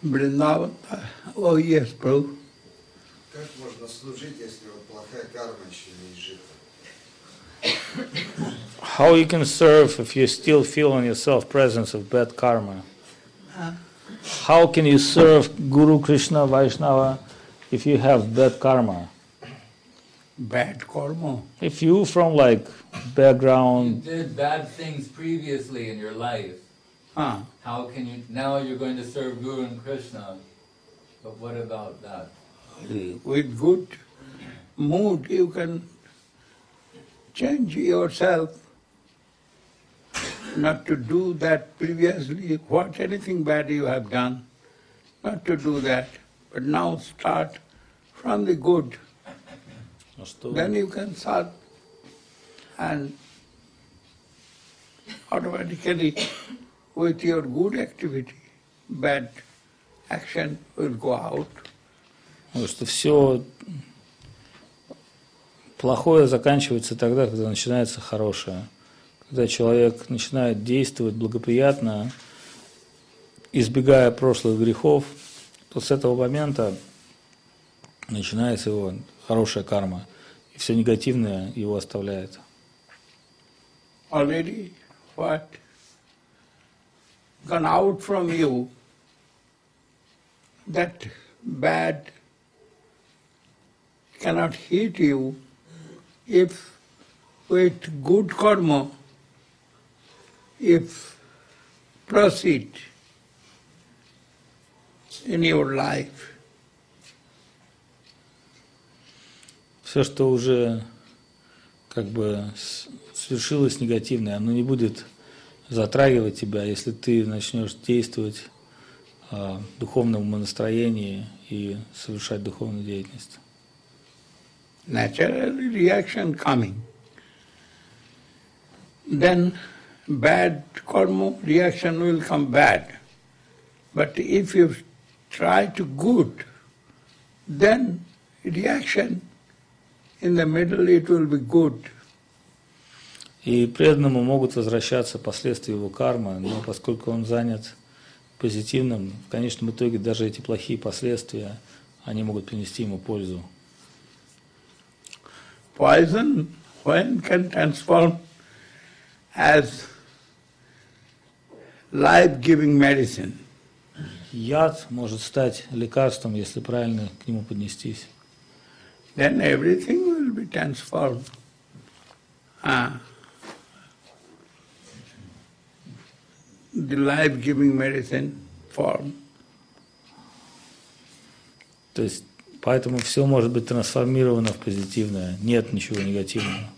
Vrindavan. Oh yes, Prabhu. Как можно служить, если вот плохая карма еще не изжита? How you can serve if you still feel on yourself presence of bad karma? How can you serve Guru Krishna Vaishnava if you have bad karma? Bad karma. If you from like background, You did bad things previously in your life. How can you, now you're going to serve Guru and Krishna, but what about that? With good mood you can change yourself not to do that previously, what anything bad you have done, not to do that, but now start from the good. Then you can serve, and automatically with your good activity, bad action will go out. что все плохое заканчивается тогда, когда начинается хорошее. Когда человек начинает действовать благоприятно, избегая прошлых грехов, то с этого момента начинается его хорошая карма, и все негативное его оставляет. Already what gone out from you, that bad cannot hit you if with good karma, if proceed in your life. Все, что уже как бы свершилось негативное, оно не будет затрагивать тебя, если ты начнешь действовать в духовном умонастроении и совершать духовную деятельность. Natural reaction coming, then bad karma reaction will come bad. But if you try to good, then reaction in the middle it will be good. И преданному могут возвращаться последствия его кармы, но поскольку он занят позитивным, в конечном итоге даже эти плохие последствия, они могут принести ему пользу. Poison, when can transform as life-giving medicine? Яд может стать лекарством, если правильно к нему поднестись. Then everything will be transformed. The life-giving medicine form. То есть, поэтому все может быть трансформировано в позитивное, нет ничего негативного.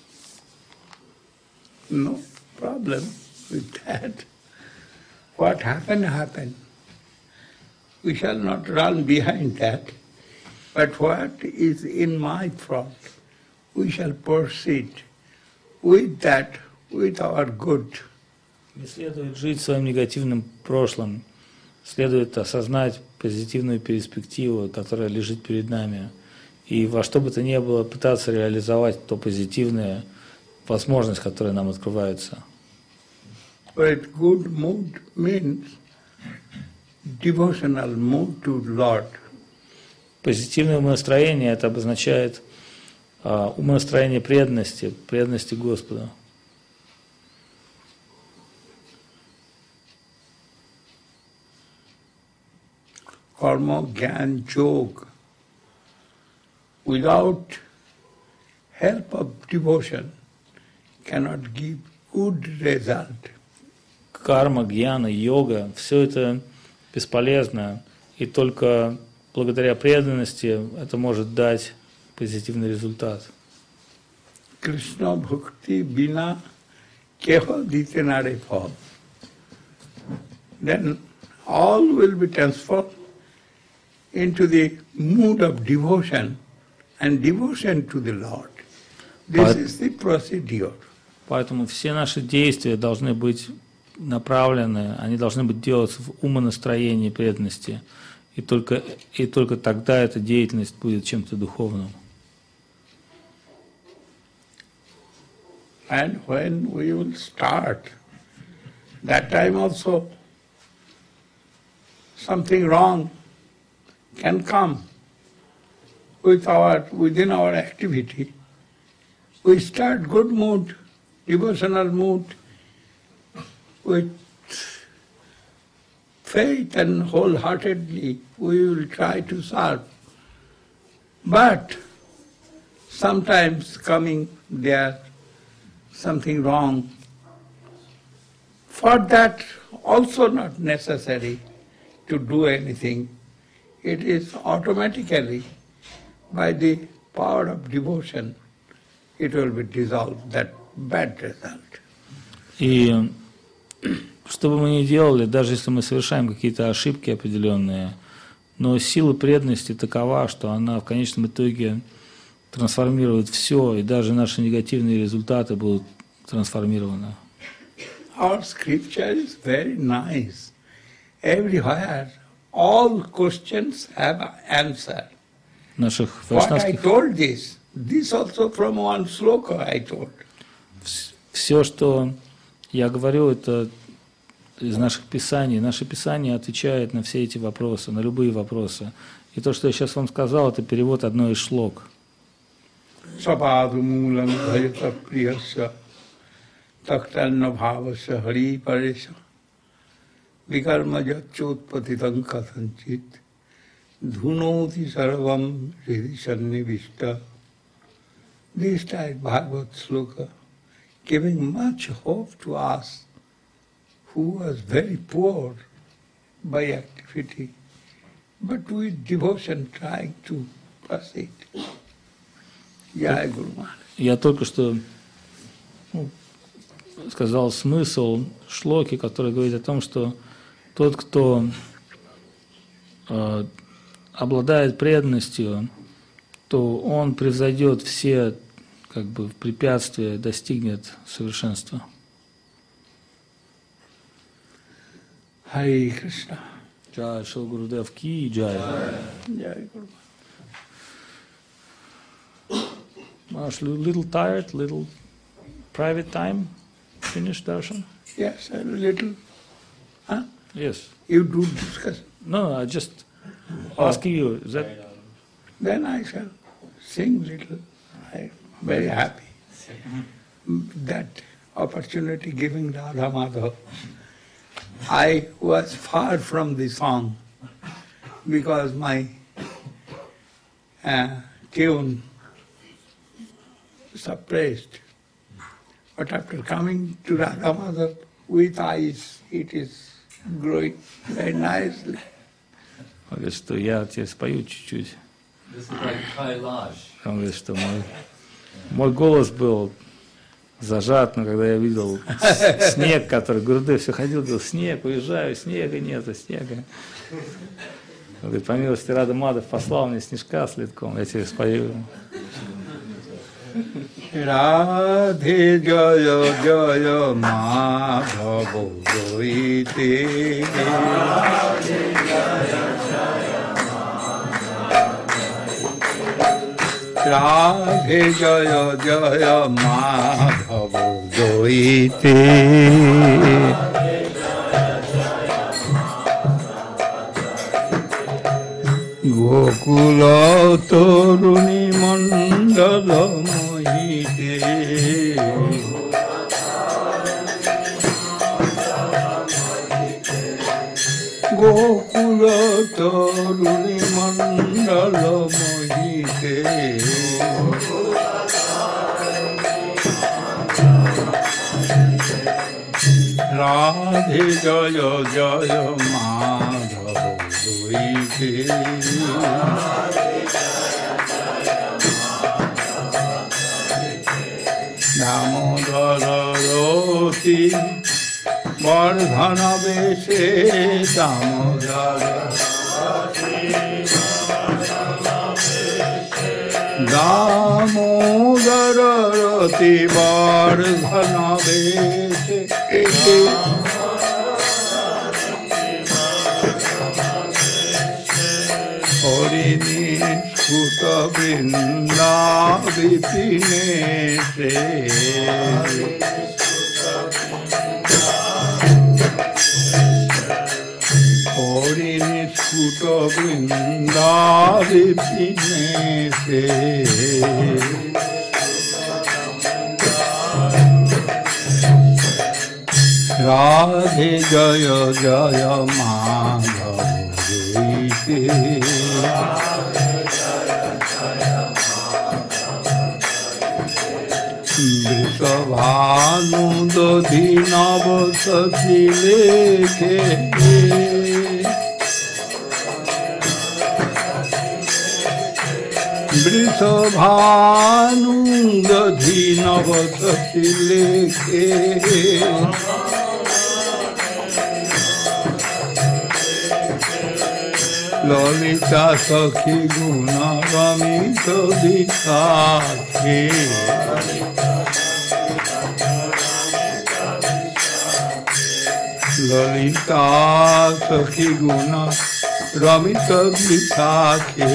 No problem with that. What happened, happened. We shall not run behind that. But what is in my front, we shall proceed with that, with our good. Не следует жить своим негативным прошлым, следует осознать позитивную перспективу, которая лежит перед нами, и во что бы то ни было пытаться реализовать то позитивное, возможность, которая нам открывается. But good mood means devotional mood to Lord. Позитивное умонастроение это обозначает умонастроение преданности Господу. Karma, Gyan, Yoga, without help of devotion, cannot give good result. Карма, гьяна, йога, все это бесполезно, и только благодаря преданности это может дать позитивный результат. Krishna bhakti bina keha ditenare phal. Then all will be transformed into the mood of devotion and devotion to the Lord. This is the procedure. Поэтому все наши действия должны быть направлены, они должны быть делаться в умонастроении преданности, и только тогда эта деятельность будет чем-то духовным. And when we will start, that time also something wrong can come within our activity. We start good mood, devotional mood, with faith and wholeheartedly we will try to serve. But sometimes coming there, something wrong. For that also not necessary to do anything. It is automatically, by the power of devotion, it will be dissolved, that bad result. И что бы мы ни делали, даже если мы совершаем какие-то ошибки определенные, но сила преданности такова, что она в конечном итоге трансформирует все, и даже наши негативные результаты будут трансформированы. Our scripture is very nice. Everywhere, all questions have an answer. Наших What I вайшнавских... told this also from one sloka I told. Все, что я говорю, это из наших писаний. Наше писание отвечает на все эти вопросы, на любые вопросы. И то, что я сейчас вам сказал, это перевод одной из шлок. Sapadu mulam bhajata priyasya taktanna bhavasya hari paresya vikarma jachotpatitam kathanchit dhunoti sarvam hridhi sannivishta. This type Bhagavad sloka giving much hope to us who was very poor by activity, but with devotion trying to proceed. Jai Guru Maharaj. Я только что сказал смысл шлоки, который говорит о том, что тот, кто обладает преданностью, то он превзойдет все препятствия, достигнет совершенства. Hare Krishna. Джай Шри Гурудев ки джай. Jai Guru Maharaj, little tired, little private time. Finish darshan? Yes, a little. Huh? Yes. You do discuss. No, I just asking you. Is that? Then I shall sing little. I'm very happy. That opportunity giving Radha Madhav. I was far from the song because my tune suppressed. But after coming to Radha Madhav with eyes, it is growing very nicely. Он говорит, что я тебе спою чуть-чуть. This is like Kailash. Он говорит, что мой голос был зажат, но когда я видел снег, который Гурудев все ходил, говорил, снег, уезжаю, снега нету, снега. Он говорит, по милости Рада Мадхав послал мне снежка с ледком, я тебе спою. Radhe Jaya Jaya Madhava Goite Radhe Jaya Jaya Madhava Goite Gokula Toruni Mandala Mohite Gokula Toruni Mandala Mohite Radhe Jaya Jaya Madhava Damodara Roti Vardhana Veshe Damodara Roti Vardhana Veshe Horini Shuta Vrinda Vipine Horini मुकुट वृंदा विपिने से राधे जय जय माधव गीते वृषभानु दधि नव सखी लेखे वृषभानु दधि नव सखी लेखे ललिता सखी गुण रमित दिखाखे ललिता सखी गुण रमित दिखाखे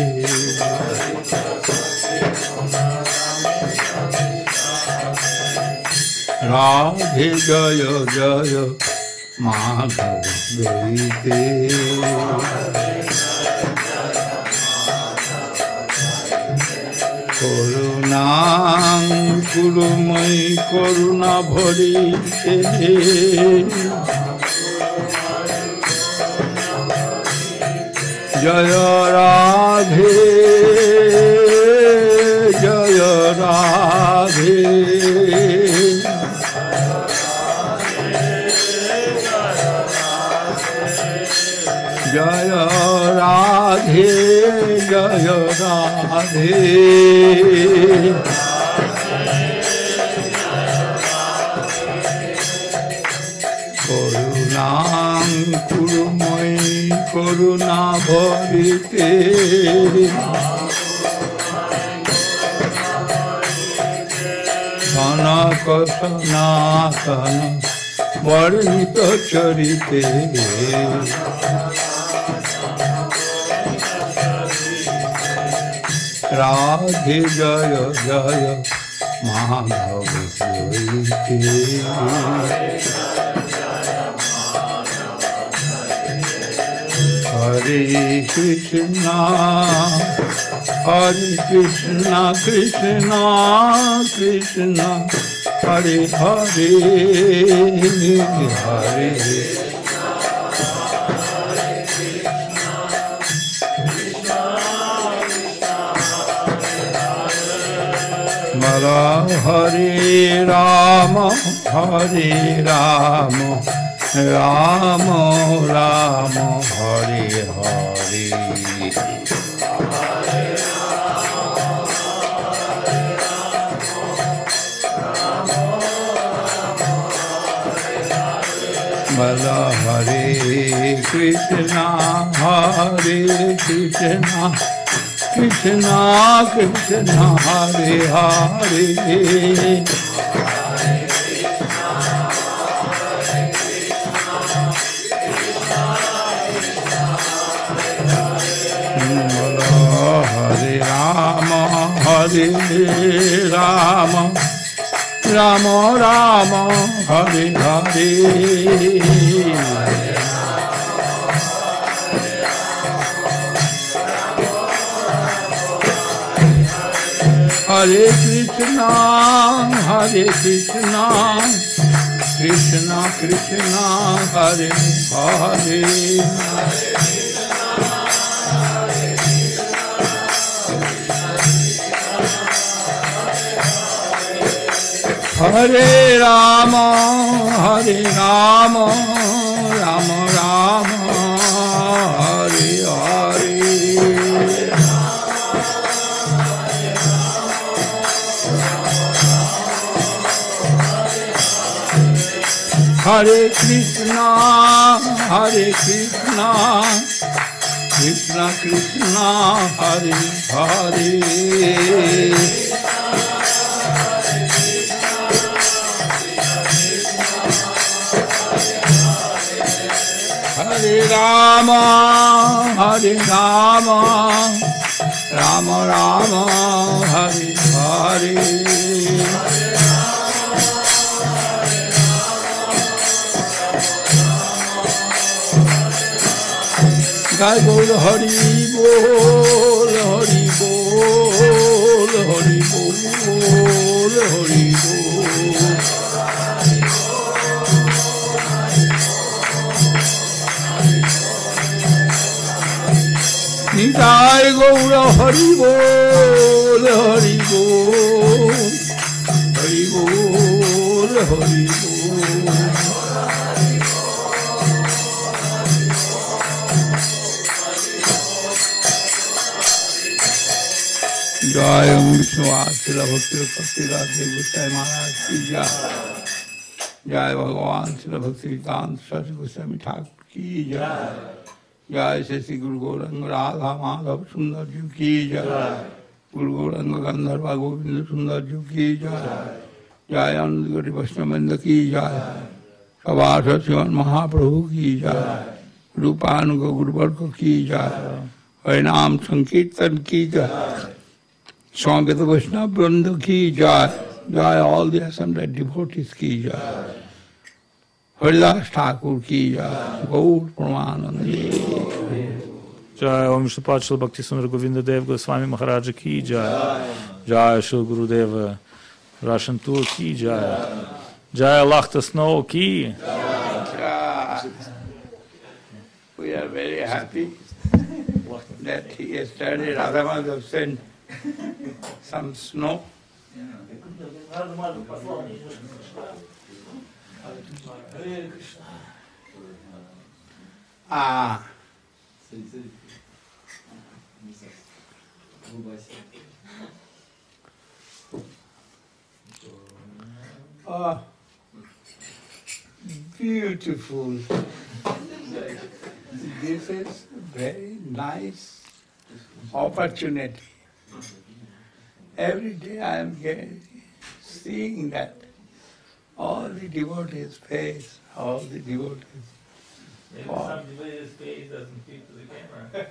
राधे जय जय माधव गीते करुणा कुरुमयी करुणा भरिते जय राधे जय राधे जय राधे जय राधे करुणा कुरुमयी करुणा भरिते सनक सनातन वर्णित चरिते राधे जय जय माधव गीते हरे कृष्णा कृष्णा कृष्णा हरे हरे हरे हरे राम राम राम हरे हरे बोलो हरे Krishna Krishna Krishna Hare Hare Hare Ram Ram Ram Hare Hare Hare Krishna Krishna Krishna Hare Hare Hare Ram Ram Ram Hare Hare Hare Krishna Krishna Krishna Hare Hare Hare Ram Ram Ram Hare Hare Nitai Gaur Hari Bol, Hari Bol, Hari Bol, Hari Bol. Nitai Gaur Hari Bol, Hari Bol, Hari Bol, Hari Bol. Jai Vishnu Asila Bhakti Bhakti Radhe Gosai Maharaj ki Jai. Jai Bhagavan Sila Bhakti Vedanta Sasi Goswami Thakur ki Jai. Jai Sesi Guru Gauranga Radha Madhav Sundar Ji ki Jai. Guru Gauranga Gandharva Govinda Sundar Ji ki Jai. Jai Anandagari Vaishnavanda ki Jai. Sabhasa Sivan Mahaprabhu ki Jai. Rupanuga Guru Varga ki Jai. Harinam Sankirtan ki Jai. Swamgata Vaishnava Vranda ki Jai. Jai all the assembled devotees ki Jai. Haridas Thakur ki Jai. Gaur Pramanandi. Jai Om Shripad Shri Bhakti Sundar Govinda Dev Goswami Maharaja ki Jai. Jai Shri Gurudeva Russian Tour ki Jai. Jai Lakhta Snow ki. Jai. We are very happy that yesterday Radha Madhav sent some snow. Beautiful. This is very nice opportunity. Every day I am seeing that all the devotees' face, all the devotees. Maybe some devotees' face doesn't fit to the camera.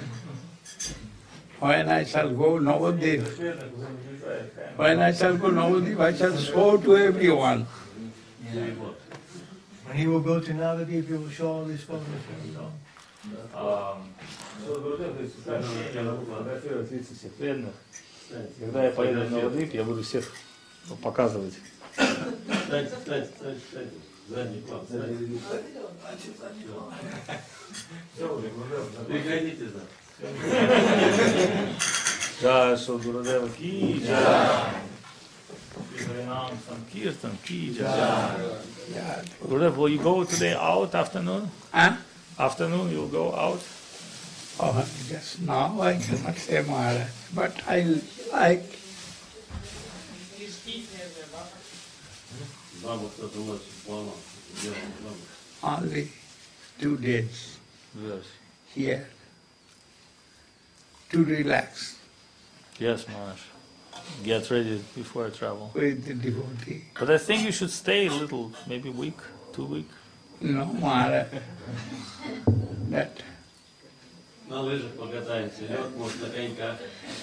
When I shall go Navadip, I shall show to everyone. When he will go to Navadip, he will show all these photos to everyone. Когда я поеду в Новодвип, я буду всех показывать. Кстати. Задний план. Пригодитесь, да. Jai Shri Gurudeva ki Jai. Harinam Sankirtan ki Jai. Gurudev, will you go today out afternoon? Huh? Afternoon you'll go out? Oh, just now I cannot say Maharaj, but I like. Only 2 days Yes. here to relax Yes, Maharaj. Get ready before I travel. with the devotee. But I think you should stay a little, maybe a week, 2 weeks. No, Maharaj. That На лыжах покатаемся, лед, может, на коньках.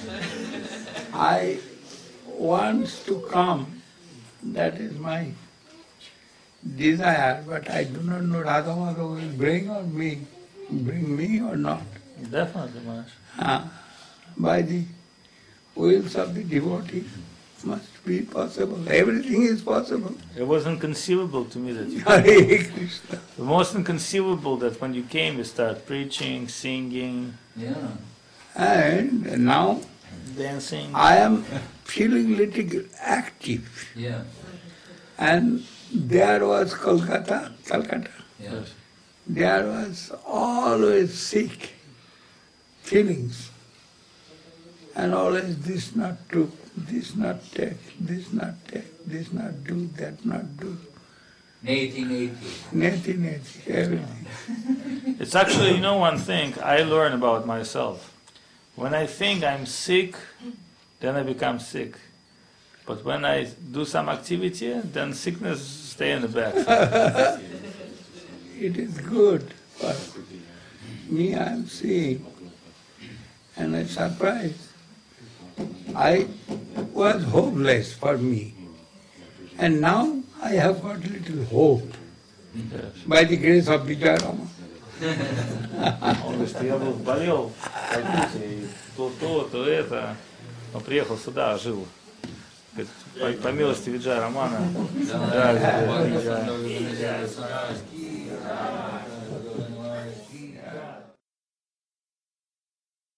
I want to come, that is my desire, but I do not know Radha Madhava will bring me or not. Definitely, Maharaj. By the wills of the devotee must be possible. Everything is possible. It was inconceivable to me that you Hare Krishna. the most inconceivable that when you came you start preaching, singing, Yeah. And now dancing. I am feeling little active. Yeah. And there was Calcutta. Yeah. There was always sick feelings. And always this not do, this not take, this not take, this not do, that not do. 1880. Everything. It's actually, you know, one thing I learn about myself. When I think I'm sick, then I become sick. But when I do some activity, then sickness stay in the back. It is good, but me I am seeing, and I'm surprised. I was hopeless for me, and now I have got little hope Yes. by the grace of Vijayarama. Он говорит, что я болел в Калькутте, и то это. Он приехал сюда, жил. Говорит, по милости Виджая Рамана. Да,